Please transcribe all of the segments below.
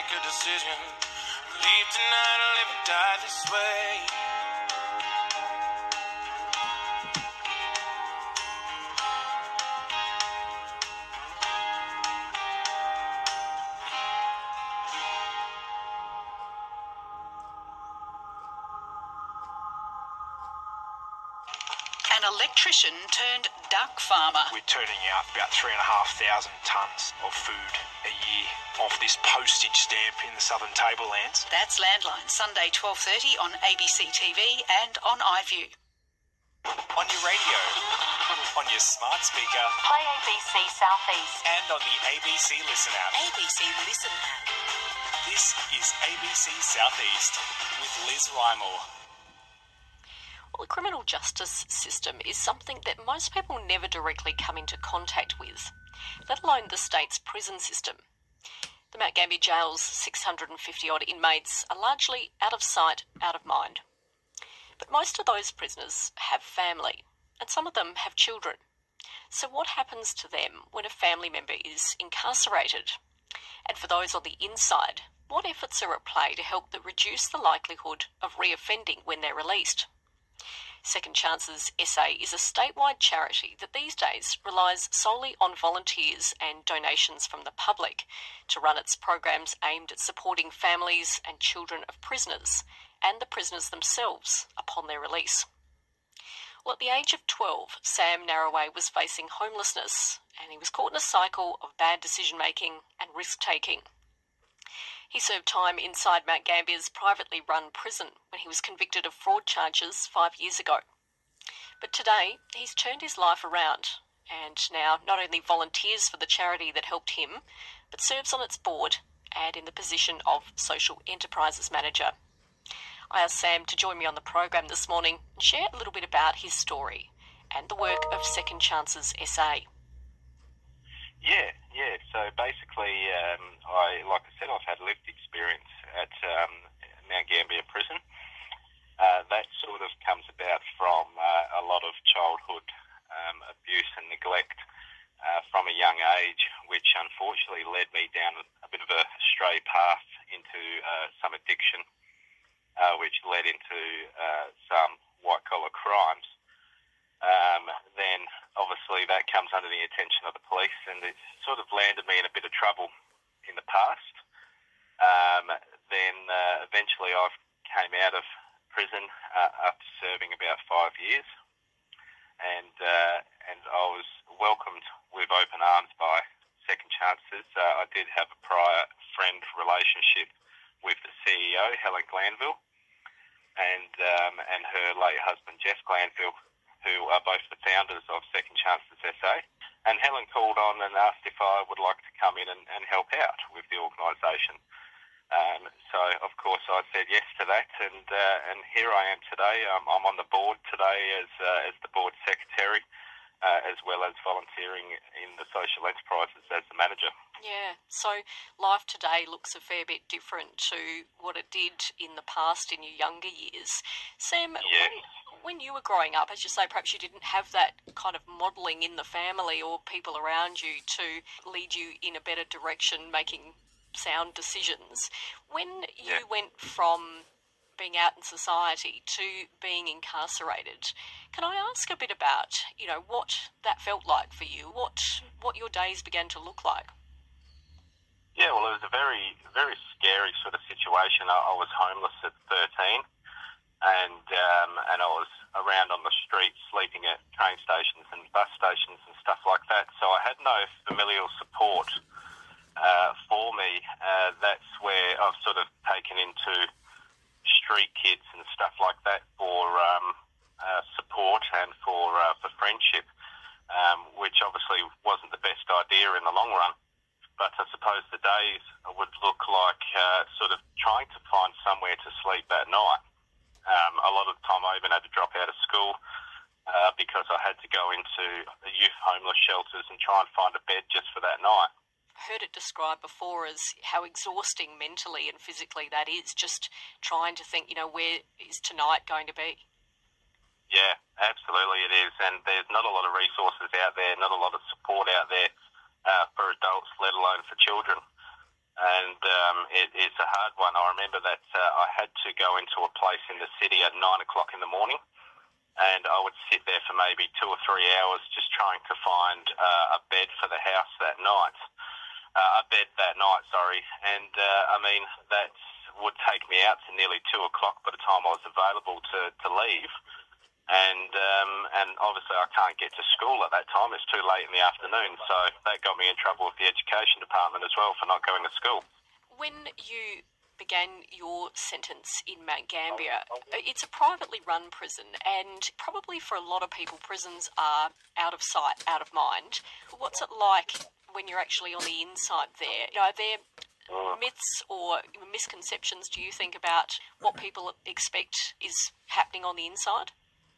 make a decision. Leave tonight or live or die this way. An electrician turned duck farmer. We're turning out about 3,500 tonnes of food a year off this postage stamp in the Southern Tablelands. That's Landline, Sunday 12:30 on ABC TV and on iView. On your radio, on your smart speaker, Play ABC Southeast. and on the ABC Listen app. ABC Listen app. This is ABC Southeast with Liz Rymore. Well, the criminal justice system is something that most people never directly come into contact with, let alone the state's prison system. The Mount Gambier Jail's 650-odd inmates are largely out of sight, out of mind. But most of those prisoners have family, and some of them have children. So what happens to them when a family member is incarcerated? And for those on the inside, what efforts are at play to help them reduce the likelihood of reoffending when they're released? Second Chances SA is a statewide charity that these days relies solely on volunteers and donations from the public to run its programs aimed at supporting families and children of prisoners and the prisoners themselves upon their release. Well, at the age of 12, Sam Narraway was facing homelessness and he was caught in a cycle of bad decision-making and risk-taking. He served time inside Mount Gambier's privately run prison when he was convicted of fraud charges 5 years ago. But today, he's turned his life around and now not only volunteers for the charity that helped him, but serves on its board and in the position of Social Enterprises Manager. I asked Sam to join me on the program this morning and share a little bit about his story and the work of Second Chances SA. Yeah. So basically, like I said, I've had lived experience at Mount Gambier Prison. That sort of comes about from a lot of childhood abuse and neglect from a young age, which unfortunately led me down a bit of a stray path into some addiction, which led into some white-collar crimes. Then obviously that comes under the attention of the police, and it sort of landed me in a bit of trouble in the past. Then eventually I came out of prison after serving about 5 years, and I was welcomed with open arms by Second Chances. I did have a prior friend relationship with the CEO, Helen Glanville, and her late husband, Jeff Glanville, who are both the founders of Second Chances SA. And Helen called on and asked if I would like to come in and help out with the organisation. So, of course, I said yes to that, and here I am today. I'm on the board today as the board secretary, as well as volunteering in the social enterprises as the manager. Yeah, so life today looks a fair bit different to what it did in the past in your younger years. Sam, when you were growing up, as you say, perhaps you didn't have that kind of modelling in the family or people around you to lead you in a better direction, making sound decisions. When you went from being out in society to being incarcerated, can I ask a bit about, what that felt like for you, what your days began to look like? Yeah, well, it was a very, very scary sort of situation. I was homeless at 13, and I was around on the street sleeping at train stations and bus stations and stuff like that. So I had no familial support for me. That's where I've sort of taken into street kids and stuff like that for support and for friendship, which obviously wasn't the best idea in the long run. But I suppose the days would look like sort of trying to find somewhere to sleep that night. A lot of the time I even had to drop out of school because I had to go into the youth homeless shelters and try and find a bed just for that night. I heard it described before as how exhausting mentally and physically that is, just trying to think, where is tonight going to be? Yeah, absolutely it is. And there's not a lot of resources out there, not a lot of support out there for adults, let alone for children. And it's a hard one. I remember that I had to go into a place in the city at 9 o'clock in the morning, and I would sit there for maybe 2 or 3 hours just trying to find a bed for the house that night. And I mean, that would take me out to nearly 2 o'clock by the time I was available to leave. And obviously I can't get to school at that time. It's too late in the afternoon. So that got me in trouble with the education department as well for not going to school. When you began your sentence in Mount Gambier, it's a privately run prison, and probably for a lot of people, prisons are out of sight, out of mind. What's it like when you're actually on the inside there? Are there myths or misconceptions, do you think, about what people expect is happening on the inside?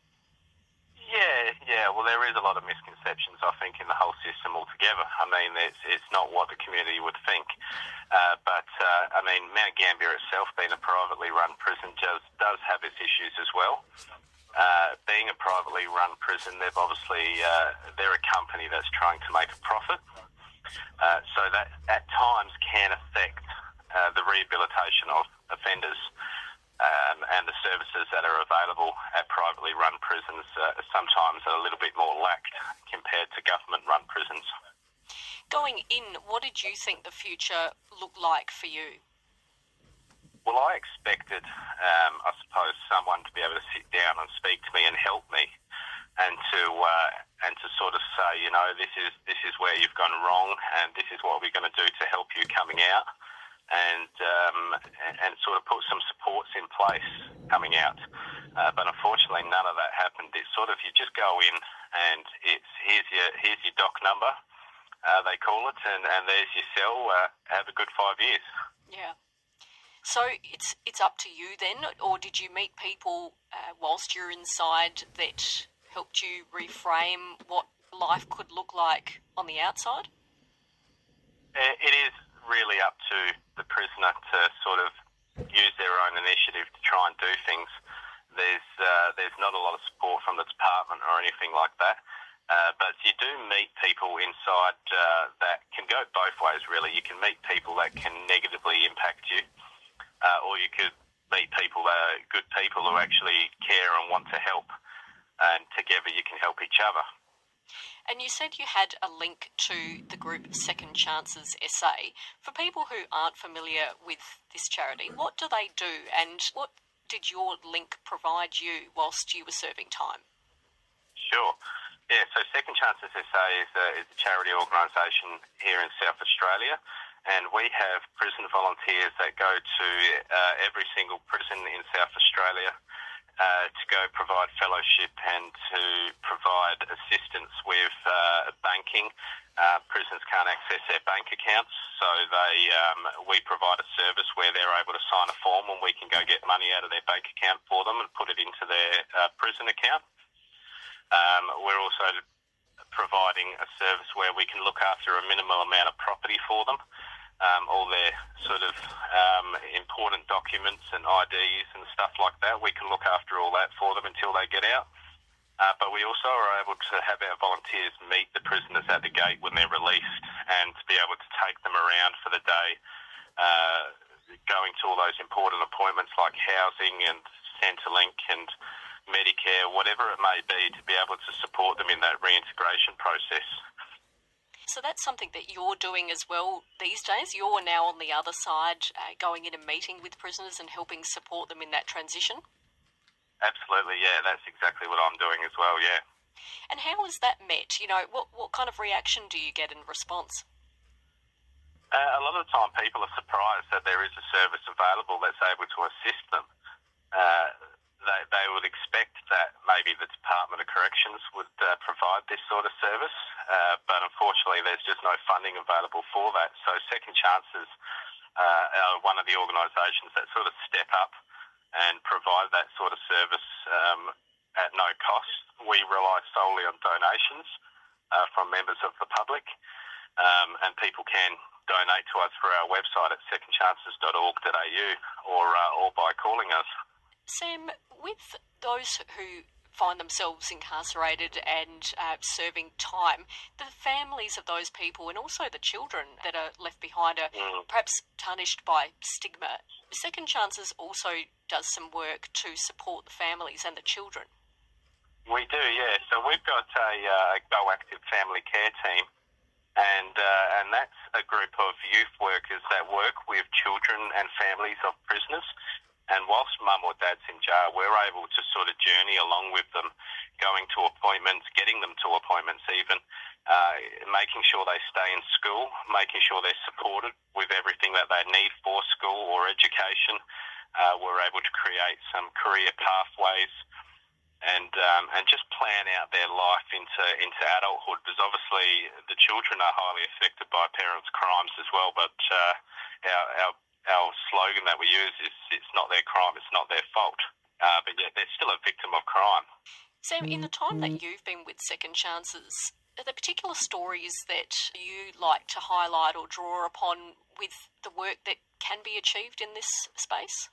Yeah. Well, there is a lot of misconceptions, I think, in the whole system altogether. I mean, it's not what the community would think. But I mean, Mount Gambier itself, being a privately run prison, does have its issues as well. Being a privately run prison, they're a company that's trying to make a profit. So that at times can affect the rehabilitation of offenders. And the services that are available at privately run prisons sometimes are a little bit more lacked compared to government-run prisons. Going in, what did you think the future looked like for you? Well, I expected, I suppose, someone to be able to sit down and speak to me and help me, and to sort of say, you know, this is where you've gone wrong, and this is what we're going to do to help you coming out. And sort of put some supports in place coming out. But unfortunately, none of that happened. It's sort of, you just go in and it's here's your doc number, they call it, and there's your cell. Have a good 5 years. Yeah. So it's up to you then, or did you meet people whilst you're inside that helped you reframe what life could look like on the outside? It is really up to the prisoner to sort of use their own initiative to try and do things. There's not a lot of support from the department or anything like that. But you do meet people inside that can go both ways, really. You can meet people that can negatively impact you, or you could meet people that are good people who actually care and want to help, and together you can help each other. And you said you had a link to the group Second Chances SA. For people who aren't familiar with this charity, what do they do, and what did your link provide you whilst you were serving time? Sure. Yeah, so Second Chances SA is a charity organisation here in South Australia, and we have prison volunteers that go to every single prison in South Australia to go provide fellowship and to provide assistance with banking. Prisoners can't access their bank accounts, so we provide a service where they're able to sign a form and we can go get money out of their bank account for them and put it into their prison account. We're also providing a service where we can look after a minimal amount of property for them. All their sort of important documents and IDs and stuff like that. We can look after all that for them until they get out. But we also are able to have our volunteers meet the prisoners at the gate when they're released and to be able to take them around for the day, going to all those important appointments like housing and Centrelink and Medicare, whatever it may be, to be able to support them in that reintegration process. So that's something that you're doing as well these days. You're now on the other side, going in and meeting with prisoners and helping support them in that transition? Absolutely, yeah. That's exactly what I'm doing as well, yeah. And how is that met? You know, what kind of reaction do you get in response? A lot of the time people are surprised that there is a service available that's able to assist them. They would expect that maybe the Department of Corrections would provide this sort of service, but unfortunately there's just no funding available for that. So Second Chances are one of the organisations that sort of step up and provide that sort of service at no cost. We rely solely on donations from members of the public, and people can donate to us through our website at secondchances.org.au or by calling us. Sam, with those who find themselves incarcerated and serving time, the families of those people and also the children that are left behind are perhaps tarnished by stigma. Second Chances also does some work to support the families and the children. We do, yeah. So we've got a Go Active family care team, and that's a group of youth workers that work with children and families of prisoners. And whilst mum or dad's in jail, we're able to sort of journey along with them, going to appointments, getting them to appointments even, making sure they stay in school, making sure they're supported with everything that they need for school or education. We're able to create some career pathways and just plan out their life into adulthood, because obviously the children are highly affected by parents' crimes as well, but our slogan that we use is it's not their crime, it's not their fault. But yet they're still a victim of crime. Sam, in the time that you've been with Second Chances, are there particular stories that you like to highlight or draw upon with the work that can be achieved in this space?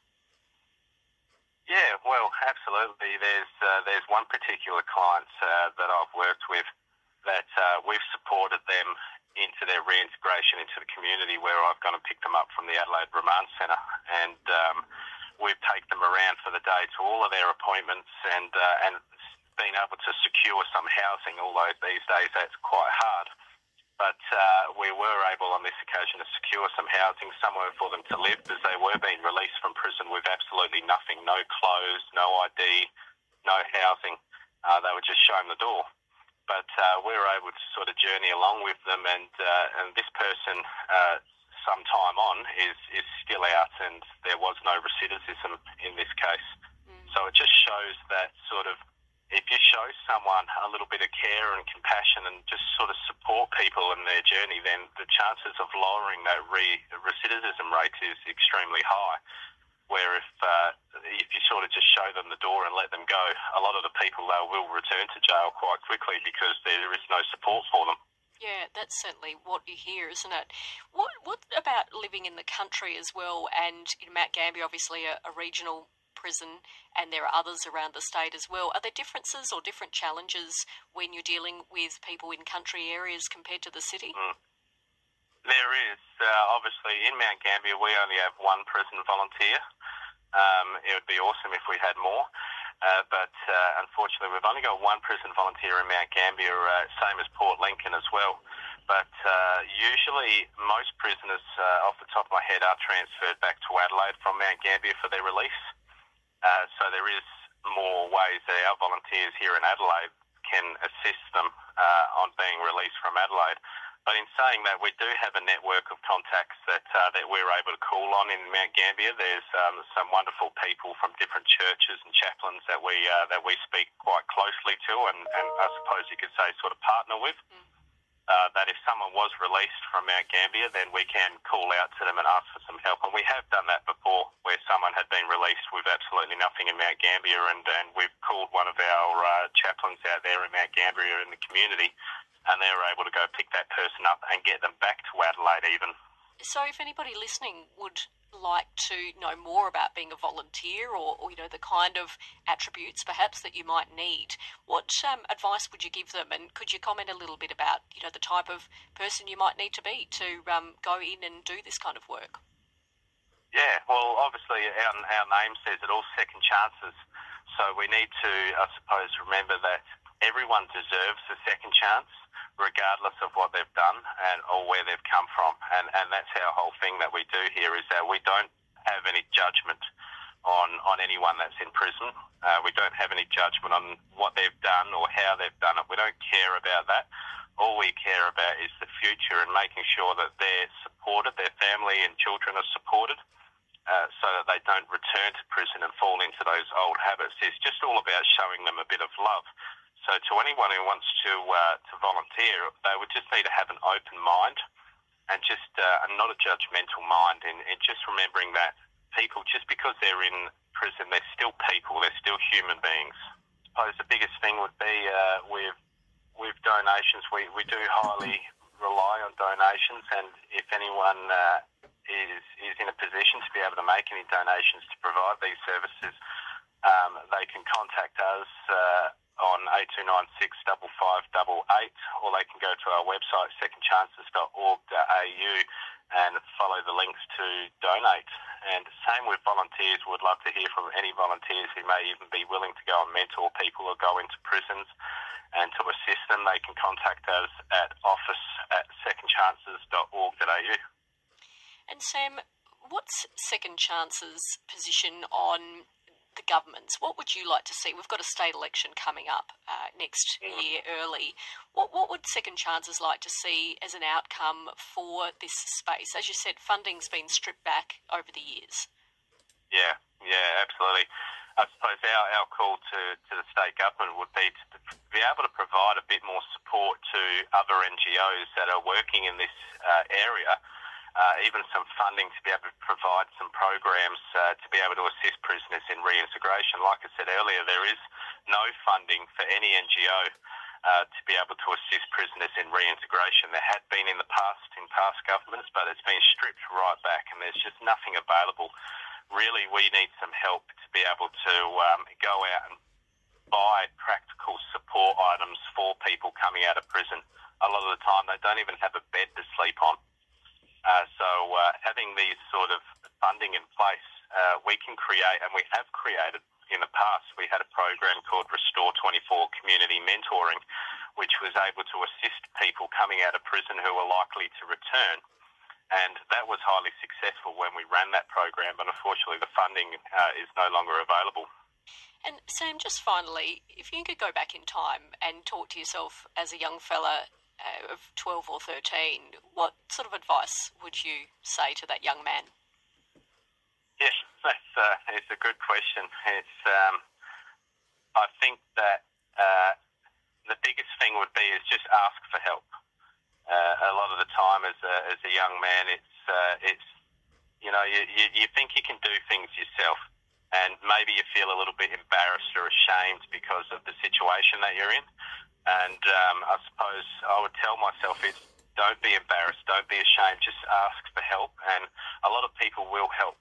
Yeah, well, absolutely. There's one particular client that I've worked with that we've supported them into their reintegration into the community, where I've gone and picked them up from the Adelaide Remand Centre, and we've taken them around for the day to all of their appointments and been able to secure some housing, although these days that's quite hard. But we were able on this occasion to secure some housing, somewhere for them to live, as they were being released from prison with absolutely nothing, no clothes, no ID, no housing. They were just shown the door. But we were able to sort of journey along with them, and this person, some time on, is still out, and there was no recidivism in this case. So it just shows that sort of, if you show someone a little bit of care and compassion and just sort of support people in their journey, then the chances of lowering that recidivism rate is extremely high. Where if you sort of just show them the door and let them go, a lot of the people will return to jail quite quickly because there is no support for them. Yeah, that's certainly what you hear, isn't it? What about living in the country as well? And Mount Gambier, obviously a regional prison, and there are others around the state as well. Are there differences or different challenges when you're dealing with people in country areas compared to the city? There is. Obviously, in Mount Gambier, we only have one prison volunteer. It would be awesome if we had more. But unfortunately, we've only got one prison volunteer in Mount Gambier, same as Port Lincoln as well. But usually, most prisoners, off the top of my head, are transferred back to Adelaide from Mount Gambier for their release. So there is more ways that our volunteers here in Adelaide can assist them on being released from Adelaide. But in saying that, we do have a network of contacts that we're able to call on in Mount Gambier. There's some wonderful people from different churches and chaplains that we speak quite closely to, and I suppose you could say sort of partner with. That if someone was released from Mount Gambier, then we can call out to them and ask for some help. And we have done that before, where someone had been released with absolutely nothing in Mount Gambier, and we've called one of our chaplains out there in Mount Gambier in the community, and they were able to go pick that person up and get them back to Adelaide even. So if anybody listening would like to know more about being a volunteer or the kind of attributes perhaps that you might need, what advice would you give them? And could you comment a little bit about the type of person you might need to be to go in and do this kind of work? Yeah, well, obviously our name says it all, Second Chances. So we need to, I suppose, remember that everyone deserves a second chance, regardless of what they've done or where they've come from. And that's our whole thing that we do here, is that we don't have any judgment on anyone that's in prison. We don't have any judgment on what they've done or how they've done it. We don't care about that. All we care about is the future and making sure that they're supported, their family and children are supported, so that they don't return to prison and fall into those old habits. It's just all about showing them a bit of love. So to anyone who wants to volunteer, they would just need to have an open mind and just not a judgmental mind, and just remembering that people, just because they're in prison, they're still people, they're still human beings. I suppose the biggest thing would be with donations, we do highly rely on donations, and if anyone is in a position to be able to make any donations to provide these services, they can contact us on 8296 5588, or they can go to our website, secondchances.org.au, and follow the links to donate. And same with volunteers. We'd love to hear from any volunteers who may even be willing to go and mentor people or go into prisons. And to assist them, they can contact us at office@secondchances.org.au. And Sam, what's Second Chance's position on the governments? What would you like to see? We've got a state election coming up next year early. What would Second Chances like to see as an outcome for this space? As you said, funding's been stripped back over the years. Yeah, absolutely. I suppose our call to the state government would be to be able to provide a bit more support to other NGOs that are working in this area, even some funding to be able to provide some programs to be able to assist prisoners in reintegration. Like I said earlier, there is no funding for any NGO to be able to assist prisoners in reintegration. There had been in the past, in past governments, but it's been stripped right back and there's just nothing available. Really, we need some help to be able to go out and buy practical support items for people coming out of prison. A lot of the time, they don't even have a bed to sleep on. So having these sort of funding in place, we can create, and we have created in the past, we had a program called Restore 24 Community Mentoring, which was able to assist people coming out of prison who were likely to return. And that was highly successful when we ran that program, but unfortunately the funding is no longer available. And Sam, just finally, if you could go back in time and talk to yourself as a young fella of 12 or 13, what sort of advice would you say to that young man? Yes, it's a good question. It's I think that the biggest thing would be is just ask for help. A lot of the time, as a young man, it's you know you think you can do things yourself, and maybe you feel a little bit embarrassed or ashamed because of the situation that you're in. And I suppose I would tell myself is don't be embarrassed, don't be ashamed, just ask for help, and a lot of people will help.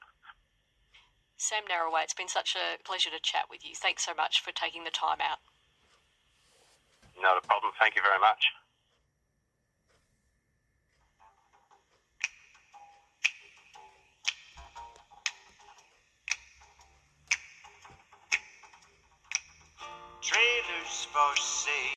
Sam Narraway, it's been such a pleasure to chat with you. Thanks so much for taking the time out. Not a problem. Thank you very much. Trailers for sale.